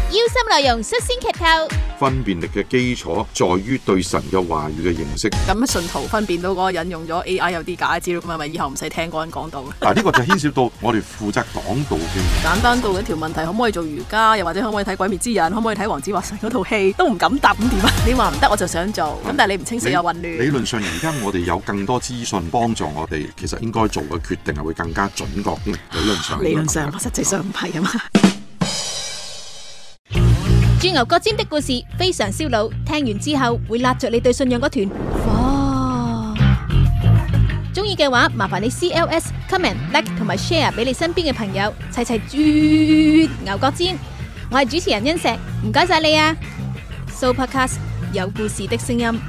要心內容率先劇透。 分辨力嘅基礎在於對神嘅話語嘅認識。 咁信徒分辨到嗰個引用咗 AI 有啲假資料，咁係咪以後唔使聽嗰人講道咧？ 呢個就牽涉到我哋負責講道嘅。 簡單到一條問題，可唔可以做瑜伽？又或者可唔可以睇《鬼滅之刃》？可唔可以睇《黃子華神》嗰套戲？都唔敢答，咁點啊？你話唔得，我就想做，咁但係你唔清晰又混亂。 理論上而家我哋有更多資訊幫助我哋，其實應該做嘅決定係會更加準確啲。理論上， 實際上唔係啊嘛。 鑽牛角尖的故事非常燒腦，聽完之後會揦着你對信仰嗰團火。中意嘅話，麻煩你 CLS、comment、like 同埋 share 俾你身邊嘅朋友，齊齊鑽牛角尖。我係主持人欣石，唔該晒你啊！Sooopodcast 有故事的聲音。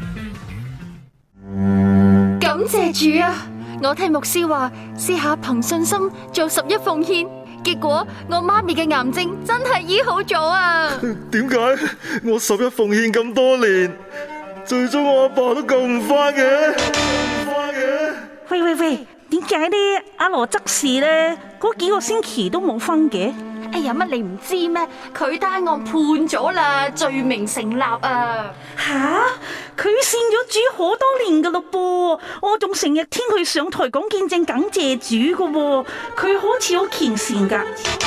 感謝主啊！我聽牧師話，試下憑信心做11奉獻。結果我媽咪嘅癌症真係醫好咗啊！ 點解我11奉獻咁多年，最終我阿爸都救唔返嘅？ 喂，點解呢？阿羅執事呢？嗰幾個星期都冇分嘅？ 哎呀，乜你唔知咩？佢單案判咗啦，罪名成立啊！ 吓，佢信咗主好多年噶咯噃，我仲成日聽佢上台講見證感謝主噶喎，佢好似好虔善噶。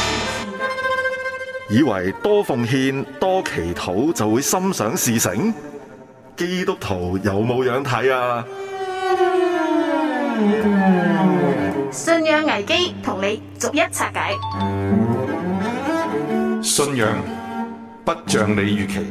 以為多奉獻多祈禱就會心想事成？基督徒有冇樣睇啊？ 信仰危機同你逐一拆解。 信仰不像你預期。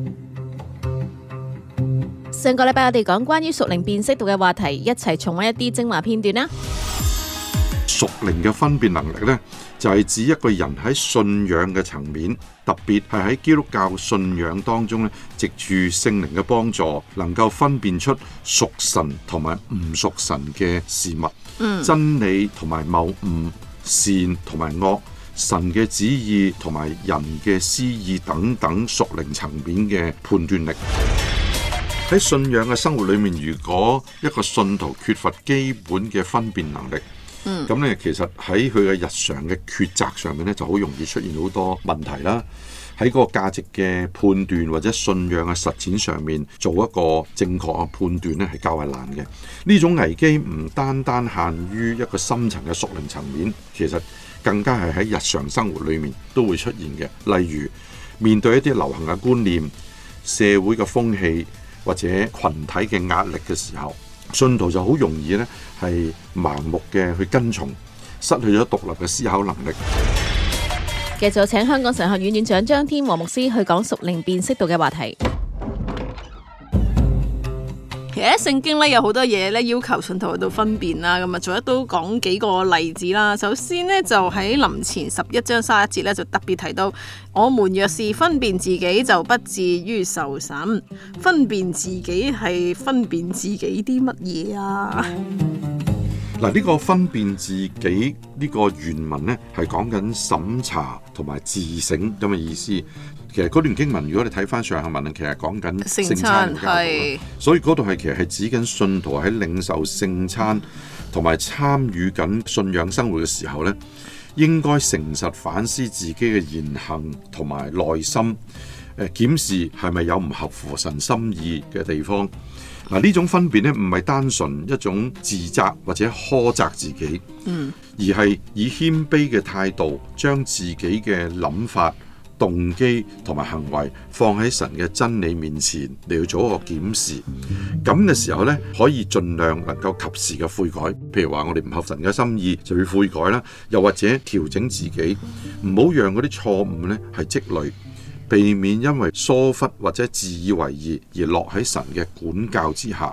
上個禮拜我哋講關於屬靈辨識度嘅話題，一齊重溫一啲精華片段啦。 屬靈嘅分辨能力呢，就係指一個人喺信仰嘅層面，特別係喺基督教信仰當中呢，藉住聖靈嘅幫助，能夠分辨出屬神同埋唔屬神嘅事物，真理同埋謬誤，善同埋惡，神嘅旨意同埋人嘅私意等等屬靈層面嘅判斷力。喺信仰嘅生活裏面，如果一個信徒缺乏基本嘅分辨能力，咁咧其實喺佢嘅日常嘅抉擇上面咧，就好容易出現好多問題啦。喺個價值嘅判斷或者信仰嘅實踐上面，做一個正確嘅判斷咧，係較為難嘅。呢種危機唔單單限於一個深層嘅屬靈層面，其實更加係喺日常生活裏面都會出現嘅。例如面對一啲流行嘅觀念、社會嘅風氣或者群體嘅壓力嘅時候，信徒就好容易咧係盲目嘅去跟從，失去咗獨立嘅思考能力。 繼續請香港神學院院長張天和牧師去講屬靈辨識度嘅話題。 其實聖經咧有好多嘢咧要求信徒去到分辨啦，咁啊，做一都講幾個例子啦。首先呢，就喺林前11章31節咧就特別提到，我們若是分辨自己，就不至於受審。分辨自己係分辨自己啲乜嘢啊？ 嗱，呢個分辨自己呢個原文呢，係講緊審查同埋自省咁嘅意思。其實嗰段經文，如果你睇翻上下文，其實講緊聖餐嘅教導，所以嗰度係其實係指緊信徒喺領受聖餐同埋參與緊信仰生活嘅時候呢，應該誠實反思自己嘅言行同埋內心，檢視係咪有唔合乎神心意嘅地方。嗱，呢種分辨呢，唔係單純一種自責或者苛責自己，而係以謙卑嘅態度將自己嘅諗法、動機同埋行為放喺神嘅真理面前嚟去做一個檢視。咁嘅時候呢，可以盡量能夠及時嘅悔改。譬如話我哋唔合神嘅心意就要悔改啦，又或者調整自己，唔好讓嗰啲錯誤呢係積累，避免因為疏忽或者自以為義而落喺神嘅管教之下。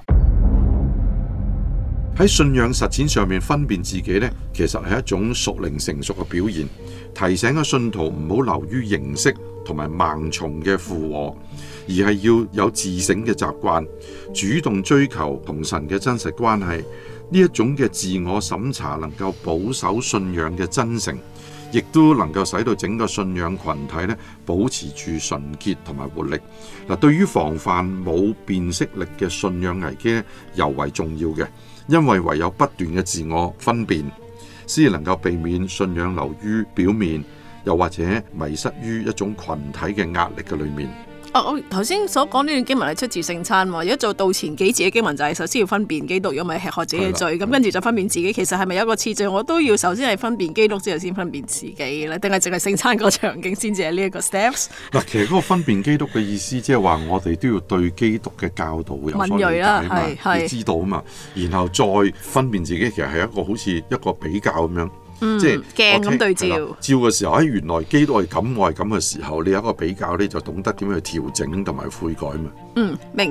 喺信仰實踐上面分辨自己呢，其實係一種屬靈成熟嘅表現，提醒咗信徒唔好流於形式同埋盲從嘅附和，而係要有自省嘅習慣，主動追求同神嘅真實關係。呢一種嘅自我審查能夠保守信仰嘅真誠，亦都能夠使到整個信仰群體呢保持住純潔同埋活力。嗱，對於防範冇辨識力嘅信仰危機呢，尤為重要嘅，因為唯有不斷嘅自我分辨，先能夠避免信仰流於表面， 又或者迷失於一種群體嘅壓力嘅裏面。 我頭先所講呢段經文係出自聖餐喎，如果做到前幾節嘅經文就係首先要分辨基督，如果唔係吃喝自己嘅罪，咁跟住就分辨自己。其實係咪有一個次序？我都要首先係分辨基督之後先分辨自己咧，定係淨係聖餐個場景先至係呢一個 steps？ 嗱，其實嗰個分辨基督嘅意思，即係話我哋都要對基督嘅教導有所理解啊嘛，要知道啊嘛，然後再分辨自己，其實係一個好似一個比較咁樣。即係鏡咁對照嘅時候，原來基督係咁，我係咁嘅時候，你有一個比較，你就懂得點樣去調整同埋悔改嘛。 明。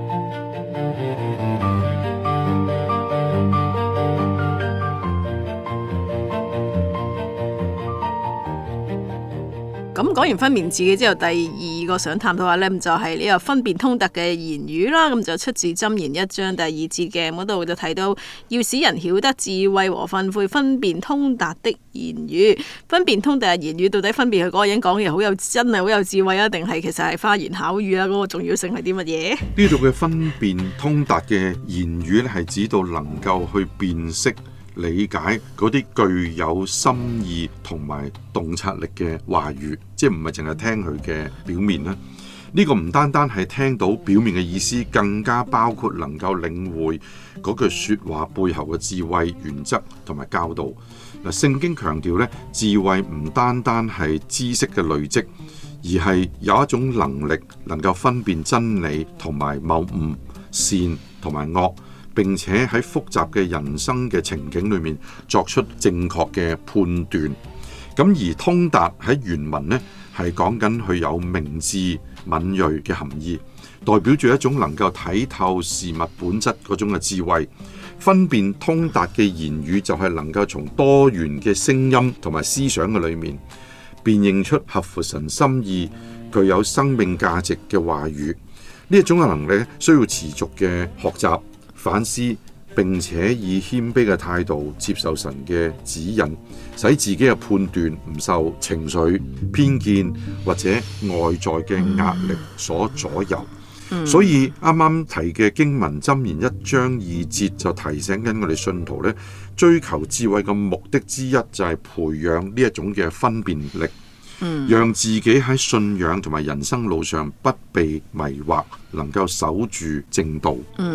咁講完分辨自己之後，第二個想探討下呢，就係呢個分辨通達嘅言語啦。咁就出自箴言1章第2節嘅嗰度就提到，要使人曉得智慧和訓誨，分辨通達的言語。分辨通達嘅言語，到底分辨佢嗰個人講嘢真係好有智慧啊，定係其實係花言巧語啊？嗰個重要性係啲乜嘢？ 呢度嘅分辨通達嘅言語咧，係指到能夠去辨識、理解嗰啲具有心意同埋洞察力嘅話語，即係唔係淨係聽佢嘅表面啦。呢個唔單單係聽到表面嘅意思，更加包括能夠領會嗰句說話背後嘅智慧、原則同埋教導。嗱，聖經強調咧，智慧唔單單係知識嘅累積，而係有一種能力能夠分辨真理同埋謬誤、善同埋惡，並且喺複雜嘅人生嘅情景裏面作出正確嘅判斷。咁而通達喺原文呢，係講緊佢有明智敏銳嘅含義，代表住一種能夠睇透事物本質嗰種嘅智慧。分辨通達嘅言語就係能夠從多元嘅聲音同埋思想嘅裏面辨認出合乎神心意、具有生命價值嘅話語。呢一種嘅能力需要持續嘅學習、反思，並且以謙卑嘅態度接受神嘅指引，使自己嘅判斷唔受情緒、偏見或者外在嘅壓力所左右。所以啱啱提嘅經文箴言1章2節就提醒緊我哋信徒咧，追求智慧嘅目的之一就係培養呢一種嘅分辨力，讓自己喺信仰同埋人生路上不被迷惑，能夠守住正道。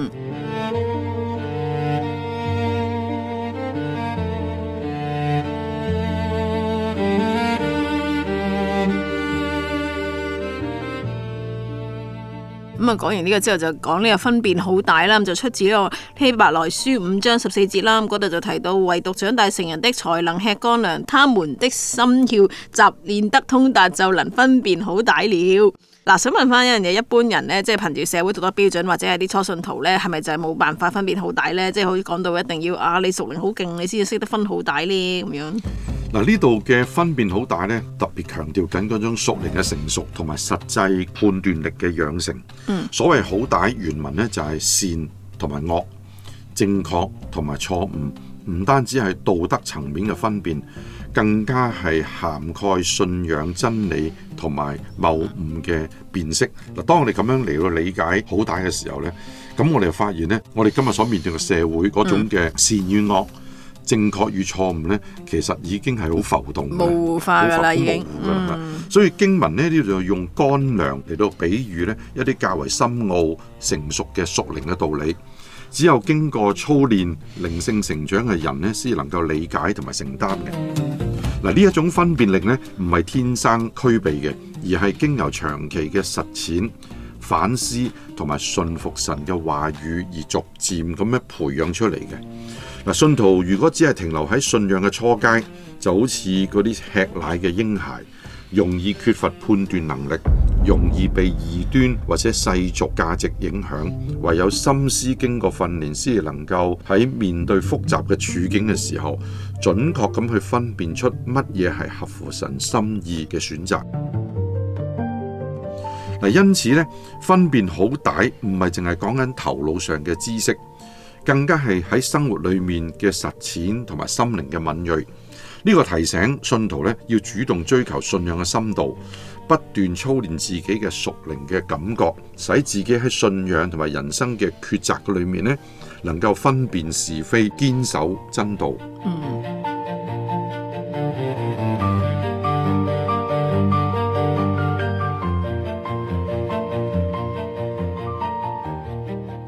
咁啊，講完呢個之後就講呢個分辨好大啦，咁就出自呢個希伯來書5章14節啦。咁嗰度就提到，唯獨長大成人的才能吃乾糧，他們的心竅習練得通達，就能分辨好歹了。嗱，想問翻一樣嘢，一般人呢，即係憑住社會道德標準或者係啲初信徒呢，係咪就係冇辦法分辨好歹呢？即係好似講到一定要你屬靈好勁，你先至識得分好歹呢咁樣。 嗱，呢度嘅分辨好大呢，特別強調緊嗰種屬靈嘅成熟同埋實際判斷力嘅養成。所謂好歹原文呢，就係善同埋惡、正確同埋錯誤，唔單止係道德層面嘅分辨，更加係涵蓋信仰真理同埋謬誤嘅辨識。嗱，當我哋咁樣嚟到理解好歹嘅時候呢，咁我哋就發現呢，我哋今日所面對嘅社會嗰種嘅善與惡、正確與錯誤呢，其實已經係好浮動、 模糊化㗎啦，已經。 所以經文呢就用乾糧嚟到比喻呢一啲較為深奧成熟嘅屬靈嘅道理。只有經過操練、靈性成長嘅人呢，先能夠理解同埋承擔嘅。嗱，呢一種分辨力呢，唔係天生俱備嘅，而係經由長期嘅實踐、反思同埋信服神嘅話語而逐漸咁樣培養出嚟嘅。嗱，信徒如果只係停留喺信仰嘅初階，就好似嗰啲吃奶嘅嬰孩，容易缺乏判斷能力，容易被異端或者世俗價值影響。唯有心思經過訓練，先能夠喺面對複雜嘅處境嘅時候，準確咁去分辨出乜嘢係合乎神心意嘅選擇。嗱，因此咧，分辨好歹唔係淨係講緊頭腦上嘅知識，更加係喺生活裏面嘅實踐同埋心靈嘅敏銳。呢個提醒信徒咧，要主動追求信仰嘅深度，不斷操練自己嘅屬靈嘅感覺，使自己喺信仰同埋人生嘅抉擇嘅裏面咧，能夠分辨是非，堅守真道。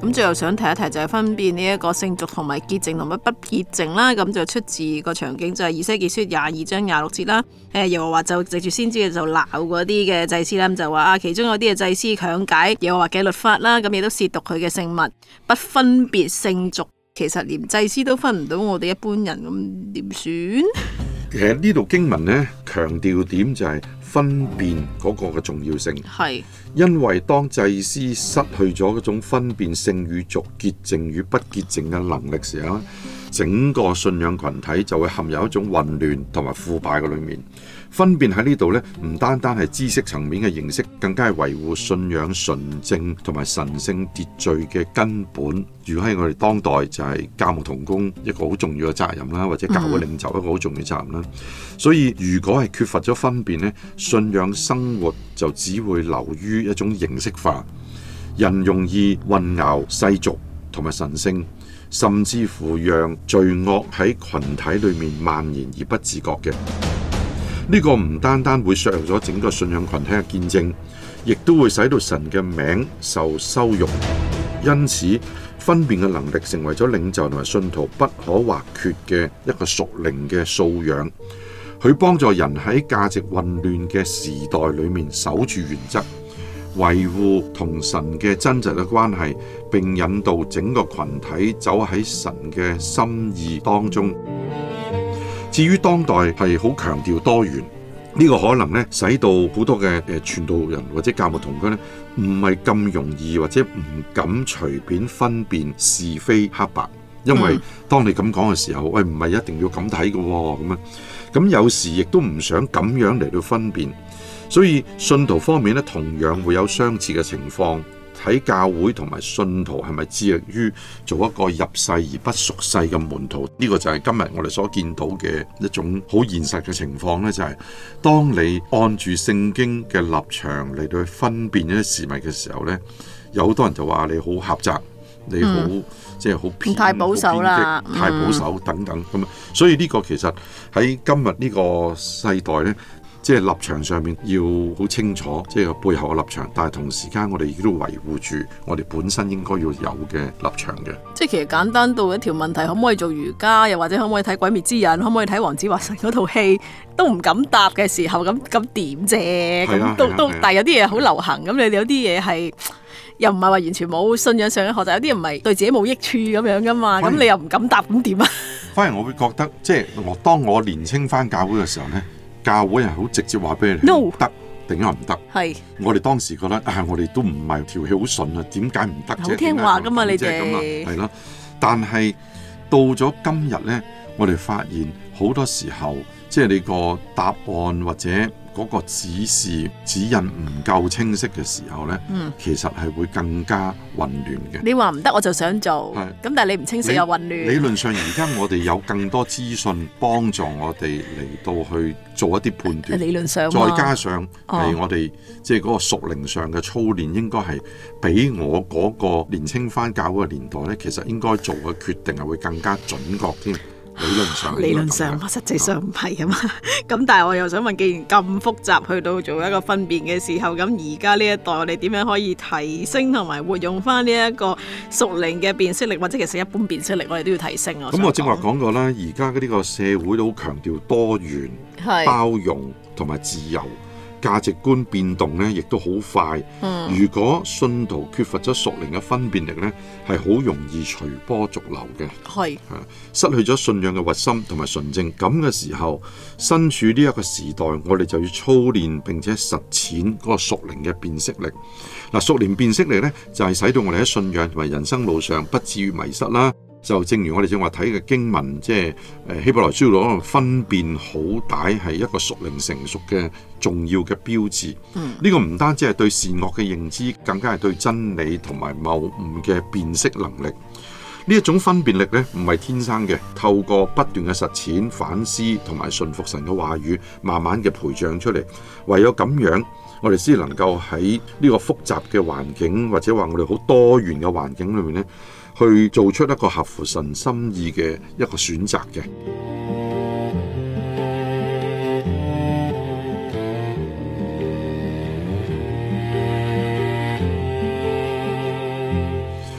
咁最後想提一提就係分辨呢一個聖俗同埋潔淨同埋不潔淨啦。咁就出自個場景就係以西結書22章26節啦。耶和華就藉住先知嘅就鬧嗰啲嘅祭司啦，就話啊，其中有啲嘅祭司強解耶和華嘅律法啦，咁亦都褻瀆佢嘅聖物，不分別聖俗。其實連祭司都分唔到我哋一般人，咁點算？ 其實呢度經文呢，強調點就係分辨嗰個嘅重要性。 係， 因為當祭司失去咗嗰種分辨聖與俗、潔淨與不潔淨嘅能力時候，整個信仰群體就會陷入一種混亂同埋腐敗嘅裏面。分辨喺呢度呢，唔單單係知識層面嘅認識，更加係維護信仰純正同埋神聖秩序嘅根本。如果喺我哋當代就係教牧同工一個好重要嘅責任啦，或者教會領袖一個好重要嘅責任啦。所以如果係缺乏咗分辨呢，信仰生活就只會流於一種形式化，人容易混淆世俗同埋神聖，甚至乎讓罪惡喺群體裏面蔓延而不自覺嘅。呢個唔單單會削弱咗整個信仰群體嘅見證，亦都會使到神嘅名受羞辱。因此，分辨嘅能力成為咗領袖同埋信徒不可或缺嘅一個屬靈嘅素養。佢幫助人喺價值混亂嘅時代裏面守住原則，維護同神嘅真實嘅關係，並引導整個群體走喺神嘅心意當中。至於當代係好強調多元，呢個可能咧使到好多嘅傳道人或者教牧同工咧，唔係咁容易或者唔敢隨便分辨是非黑白，因為當你咁講嘅時候，喂，唔係一定要咁睇嘅咁樣，咁有時亦都唔想咁樣嚟到分辨，所以信徒方面咧同樣會有相似嘅情況。喺教會同埋信徒係咪致力於做一個入世而不屬世嘅門徒？呢個就係今日我哋所見到嘅一種好現實嘅情況呢，就係當你按住聖經嘅立場嚟到去分辨一啲事物嘅時候呢，有好多人就話你好狹窄，你好即係好偏， 太保守啦， 太保守等等咁啊。所以呢個其實喺今日呢個世代呢，即係立場上面要好清楚，即係背後嘅立場，但係同時間我哋亦都維護住我哋本身應該要有嘅立場嘅。 即係其實簡單到一條問題，可唔可以做瑜伽，又或者可唔可以睇《鬼滅之刃》，可唔可以睇《王子華神》嗰套戲，都唔敢答嘅時候，咁點啫？咁都，但係有啲嘢好流行，咁你有啲嘢係又唔係話完全冇信仰上嘅學習，有啲人唔係對自己冇益處咁樣噶嘛，咁你又唔敢答，咁點啊？ 反而我會覺得，即係當我年青翻教會嘅時候呢，教會係好直接話俾你聽，得定係唔得。係我哋當時覺得我哋都唔係條氣好順啊，點解唔得啫？好聽話噶嘛，你哋係咯。但係到咗今日呢，我哋發現好多時候，即係你個答案或者嗰個指示指引唔夠清晰嘅時候呢，其實係會更加混亂嘅。你話唔得我就想做，咁但係你唔清晰又混亂。理論上而家我哋有更多資訊幫助我哋嚟到去做一啲判斷。理論上，再加上係我哋即係嗰個屬靈上嘅操練，應該係比我嗰個年青翻教會嘅年代呢，其實應該做嘅決定係會更加準確添。理論上，實際上唔係啊嘛。咁但係我又想問，既然咁複雜，去到做一個分辨嘅時候，咁而家呢一代我哋點樣可以提升同埋活用翻呢一個屬靈嘅辨識力，或者其實一般辨識力，我哋都要提升啊。咁我正話講過啦，而家嘅呢個社會都好強調多元、包容同埋自由。價值觀變動咧，亦都好快。如果信徒缺乏咗屬靈嘅分辨力咧，係好容易隨波逐流嘅。係失去咗信仰嘅核心同埋純正。咁嘅時候，身處呢一個時代，我哋就要操練並且實踐嗰個屬靈嘅辨識力。嗱，屬靈辨識力咧，就係使到我哋喺信仰同埋人生路上不至於迷失啦。就正如我哋正話睇嘅經文，即係希伯來書嗰度分辨好歹係一個屬靈成熟嘅重要嘅標誌。呢個唔單止係對善惡嘅認知，更加係對真理同埋謬誤嘅辨識能力。呢一種分辨力咧，唔係天生嘅，透過不斷嘅實踐、反思同埋順服神嘅話語，慢慢嘅培養出嚟。唯有咁樣，我哋先能夠喺呢個複雜嘅環境，或者話我哋好多元嘅環境裏面咧，去做出一個合乎神心意嘅一個選擇嘅。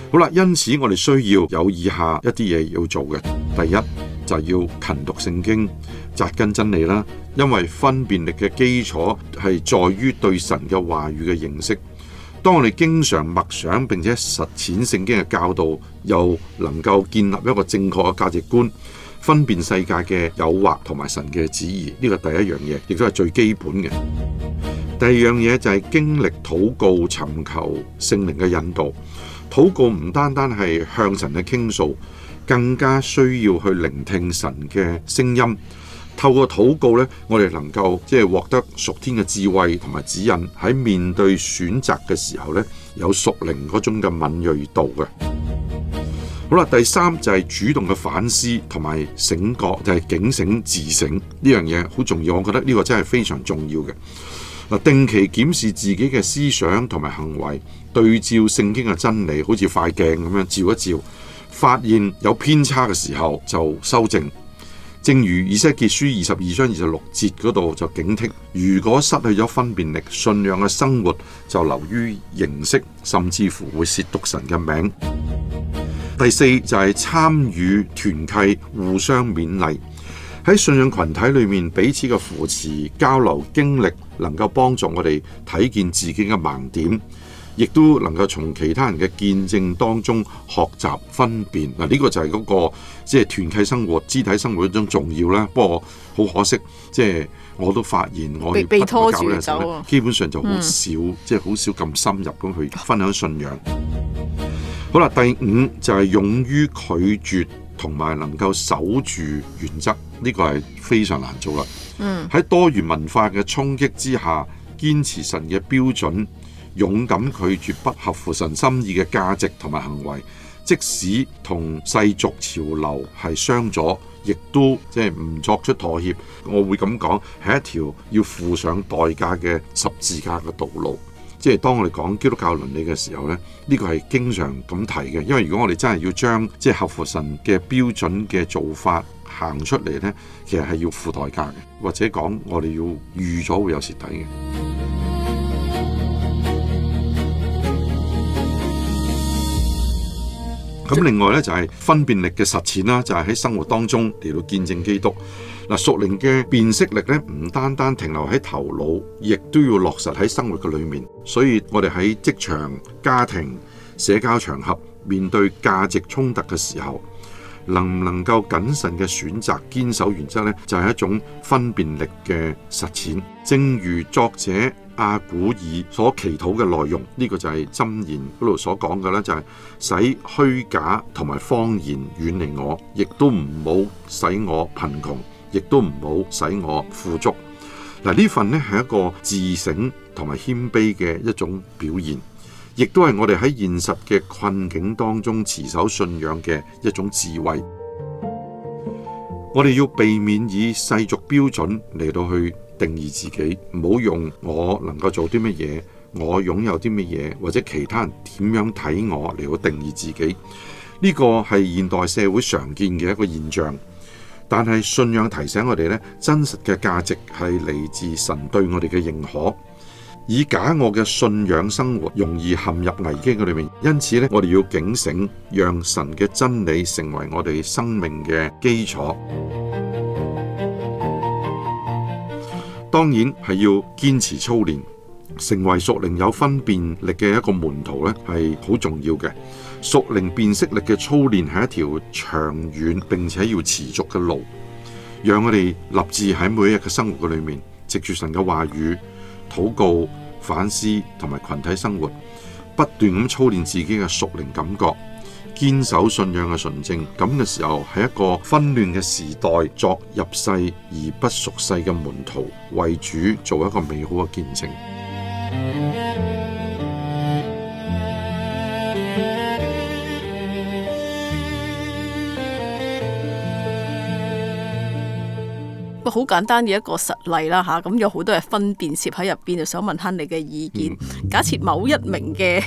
好啦，因此我哋需要有以下一啲嘢要做嘅。第一就係要勤讀聖經，扎根真理啦。因為分辨力嘅基礎係在於對神嘅話語嘅認識。當我哋經常默想並且實踐聖經嘅教導，又能夠建立一個正確嘅價值觀，分辨世界嘅誘惑同埋神嘅旨意，呢個第一樣嘢，亦都係最基本嘅。第二樣嘢就係經歷禱告，尋求聖靈嘅引導。禱告唔單單係向神嘅傾訴，更加需要去聆聽神嘅聲音。透過禱告呢，我哋能夠獲得屬天嘅智慧同埋指引，喺面對選擇嘅時候呢，有屬靈嗰種嘅敏銳度嘅。好啦，第三就係主動嘅反思同埋醒覺，就係警醒自省，呢樣嘢好重要。我覺得呢個真係非常重要嘅。定期檢視自己嘅思想同埋行為，對照聖經嘅真理，好似塊鏡咁樣照一照，發現有偏差嘅時候就修正。正如以西結書22章26節嗰度就警惕，如果失去咗分辨力，信仰嘅生活就流於形式，甚至乎會褻瀆神嘅名。第四就係參與團契，互相勉勵。喺信仰群體裏面，彼此嘅扶持、交流經歷，能夠幫助我哋睇見自己嘅盲點，亦都能夠從其他人嘅見證當中學習分辨。呢個就係嗰個團契生活、肢體生活一種重要啦。不過好可惜，我都發現我被拖住走， 基本上就好少，好少咁深入咁去分享信仰。好啦，第五就係勇於拒絕同埋能夠守住原則，呢個係非常難做啦。喺多元文化嘅衝擊之下，堅持神嘅標準，勇敢拒絕不合乎神心意嘅價值同埋行為，即使同世俗潮流係相左，亦都唔作出妥協。我會咁講，係一條要付上代價嘅十字架嘅道路。當我哋講基督教倫理嘅時候呢，呢個係經常咁提嘅。因為如果我哋真係要將合乎神嘅標準嘅做法行出嚟呢，其實係要付代價嘅，或者講我哋要預咗會有蝕底嘅。咁另外呢，就係分辨力嘅實踐啦，就係喺生活當中嚟到見證基督。屬靈嘅辨識力呢，唔單單停留喺頭腦，亦都要落實喺生活嘅裏面。所以我哋喺職場、家庭、社交場合面對價值衝突嘅時候，能唔能夠謹慎嘅選擇、堅守原則呢，就係一種分辨力嘅實踐。正如作者亞古爾所祈禱嘅內容，呢個就係箴言嗰度所講嘅呢，就係使虛假同埋謊言遠離我，亦都唔好使我貧窮，亦都唔好使我富足。呢份呢係一個自省同埋謙卑嘅一種表現，亦都係我哋喺現實嘅困境當中持守信仰嘅一種智慧。我哋要避免以世俗標準嚟到去定義自己，唔好用我能夠做啲乜嘢，我擁有啲乜嘢，或者其他人點樣睇我嚟到定義自己。呢個係現代社會常見嘅一個現象。但係信仰提醒我哋呢，真實嘅價值係嚟自神對我哋嘅認可。以假我嘅信仰生活容易陷入危機嘅裏面，因此呢，我哋要警醒，讓神嘅真理成為我哋生命嘅基礎。當然係要堅持操練，成為屬靈有分辨力嘅一個門徒呢，係好重要嘅。屬靈辨識力嘅操練係一條長遠並且要持續嘅路，讓我哋立志喺每一日嘅生活嘅裏面，藉住神嘅話語、禱告、反思同埋群體生活，不斷咁操練自己嘅屬靈感覺，堅守信仰嘅純正。咁嘅時候，喺一個紛亂嘅時代，作入世而不屬世嘅門徒，為主做一個美好嘅見證。 好簡單嘅一個實例啦吓，咁有好多嘅分辨攝喺入邊，就想問下你嘅意見。假設某一名嘅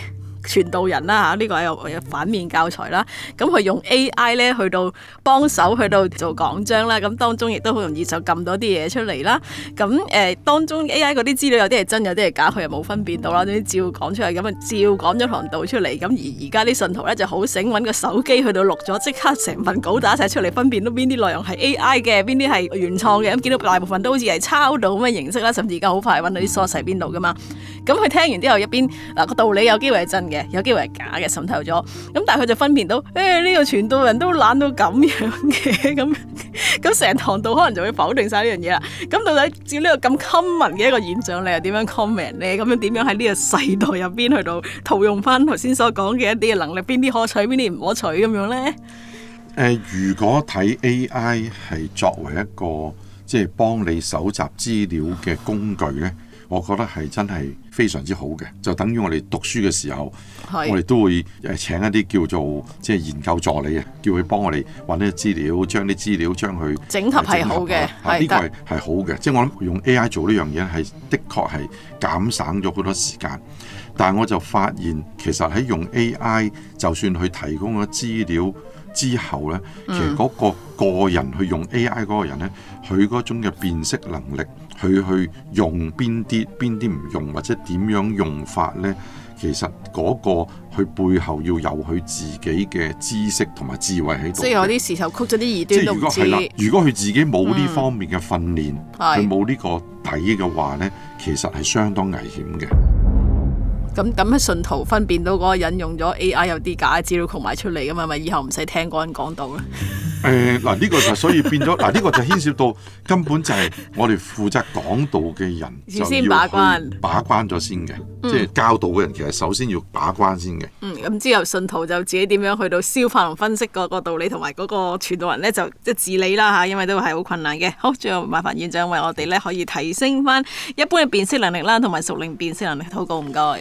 傳道人啦嚇，呢個係有反面教材啦。咁佢用 AI 咧去到幫手去到做講章啦，咁當中亦都好容易就撳到啲嘢出嚟啦。咁當中 AI 嗰啲資料有啲係真，有啲係假，佢又冇分辨到啦，總之照講出嚟，咁啊照講咗堂道出嚟。咁而家啲信徒咧就好醒，揾個手機去到錄咗，即刻成份稿打晒出嚟，分辨到邊啲內容係 AI 嘅，邊啲係原創嘅。咁見到大部分都好似係抄到咁嘅形式啦，甚至而家好快揾到啲 source 喺邊度噶嘛。咁佢聽完之後，一邊嗱個道理有機會係真嘅，有機會係假嘅滲透咗。咁但係佢就分辨到，呢個傳道人都懶到咁樣嘅，咁成堂道可能就會否定晒呢樣嘢啦。咁到底照呢個咁 common 嘅一個現象，你又點樣 comment 呢？咁樣點樣喺呢個世代入邊去到套用翻頭先所講嘅一啲嘅能力，邊啲可取，邊啲唔可取咁樣呢？ 如果睇 AI 係作為一個即係幫你搜集資料嘅工具呢，我覺得係真係非常之好嘅。就等於我哋讀書嘅時候，我哋都會請一啲叫做即係研究助理啊，叫佢幫我哋揾啲資料，將啲資料將佢整合係好嘅， 呢個係好嘅。即係我諗用 AI 做呢樣嘢係的確係減省咗好多時間。但係我就發現其實喺用 AI 就算佢提供咗資料之後呢，其實嗰個人去用 AI 嗰個人呢，佢嗰種嘅辨識能力，佢去用邊啲唔用，或者點樣用法呢？其實嗰個佢背後要有佢自己嘅知識同埋智慧喺度。即係有啲時候曲咗啲異端都唔知。 如果佢自己冇呢方面嘅訓練，佢冇呢個底嘅話呢，其實係相當危險嘅。 咁喺信徒分辨到嗰個人用咗 AI 有啲假嘅資料焗埋出嚟㗎嘛，咪以後唔使聽嗰人講道咧。 嗱呢個就所以變咗嗱呢個就牽涉到根本就係我哋負責講道嘅人就先把關咗先嘅，即係教導嘅人其實首先要把關先嘅。 咁之後信徒就自己點樣去到消化同分析嗰個道理，同埋嗰個傳道人咧就即係治理啦嚇，因為都係好困難嘅。好，最後麻煩院長為我哋咧可以提升翻一般嘅辨識能力啦，同埋屬靈辨識能力，禱告唔該。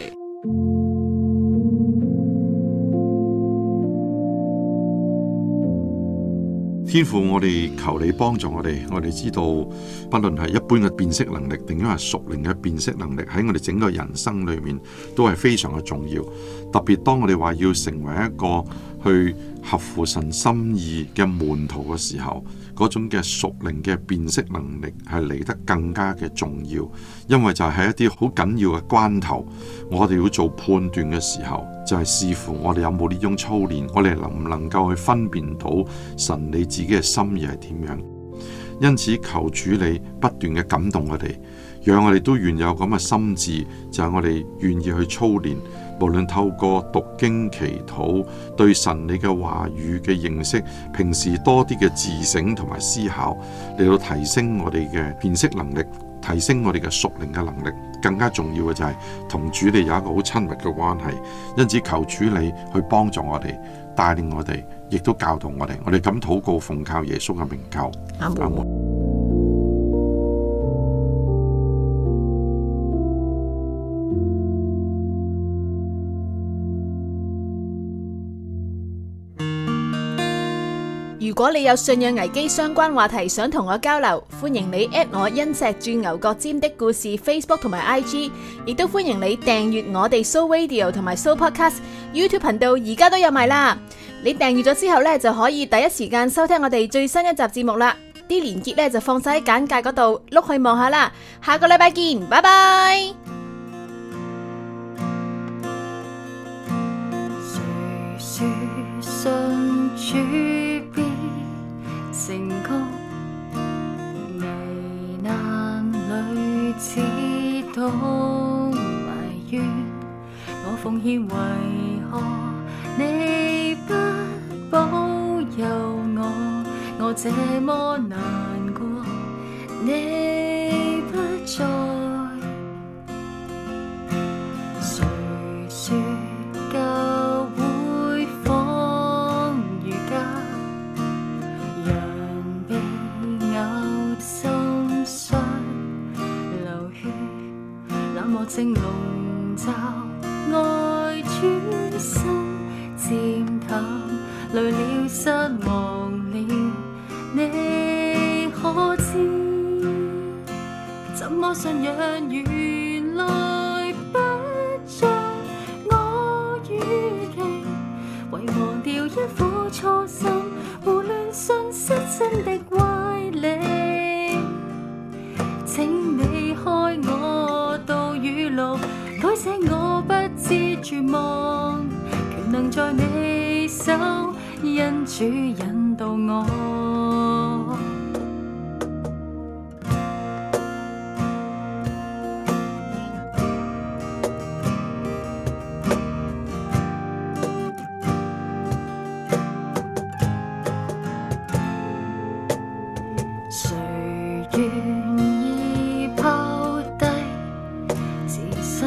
天父，我哋求你幫助我哋。我哋知道，不論係一般嘅辨識能力，定係屬靈嘅辨識能力，喺我哋整個人生裏面都係非常嘅重要。特別當我哋話要成為一個去合乎神心意嘅門徒嘅時候，嗰種嘅屬靈嘅辨識能力係嚟得更加嘅重要。因為就係喺一啲好緊要嘅關頭，我哋要做判斷嘅時候，就係視乎我哋有冇呢種操練，我哋能唔能夠去分辨到神你自己嘅心意係點樣。因此求主你不斷嘅感動我哋，讓我哋都願有咁嘅心志，就係我哋願意去操練，無論透過讀經祈禱，對神你嘅話語嘅認識，平時多啲嘅自省同埋思考，嚟到提升我哋嘅辨識能力，提升我哋嘅屬靈嘅能力。更加重要嘅就係同主你有一個好親密嘅關係。因此求主你去幫助我哋，帶領我哋，亦都教導我哋。我哋咁禱告奉靠耶穌嘅名求，阿門。 如果你有信仰危機相關話題想同我交流，歡迎你 at 我因石鑽牛角尖的故事 Facebook 同埋 IG， 亦都歡迎你訂閱我哋 Soul Radio 同埋 Soul Podcast YouTube 頻道，而家都有埋啦。你訂閱咗之後呢，就可以第一時間收聽我哋最新一集節目啦。啲連結呢，就放晒喺簡介嗰度，碌去望下啦。下個禮拜見，拜拜。 誰說信主必成功？危難裏只懂埋怨，我奉獻為何你不保佑我？我這麼難過，你不在。誰說教會仿如家，人被咬心傷流血，冷漠正籠罩愛主心漸淡，累了失望了，你可知怎麼信仰原來不像我願？ 不知絕望，權能在你手，因主引導我。誰願意拋低自身，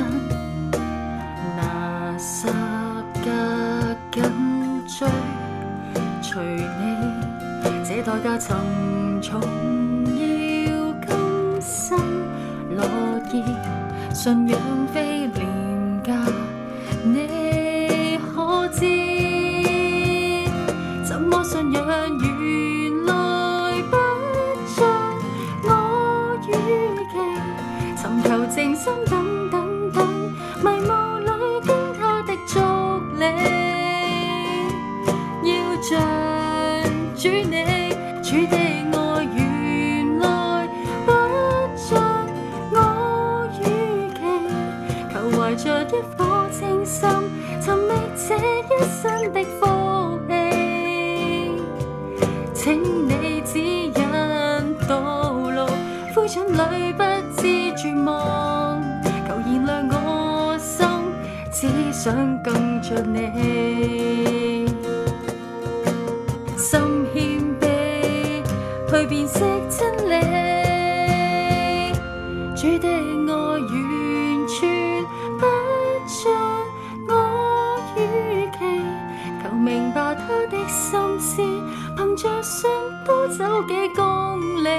拿十架跟追，隨你這代價沉重，要甘心樂意，信仰非廉價，你可知？怎麼信仰原來不像我預期，尋求靜心等等等，迷霧裏經他的足跡，要像主你，主的愛原來不像我預期，求懷着一顆清心，尋覓這一生的福氣，請你指引道路，灰燼裏不知絕望，求燃亮我心，只想更像你，心謙卑去辨識真理，主的愛完全不像我預期，求明白他的心思，憑着信都走幾公里，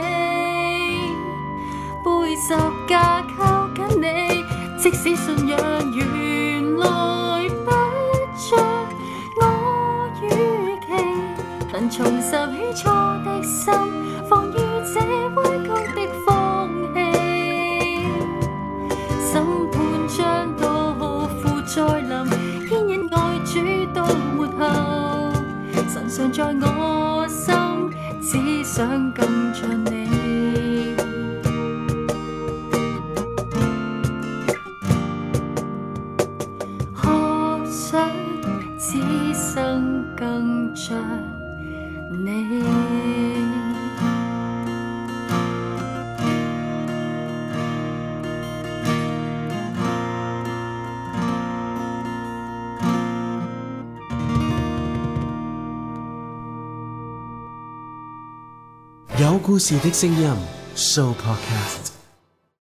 背十架靠緊你，即使信仰原來不像我預期，能重拾起初的心，防禦這歪曲的風氣，審判將到父再臨，牽引愛主到末後，神常在我心，只想更像你。可想此生更像你。 有故事的聲音 Show Podcast。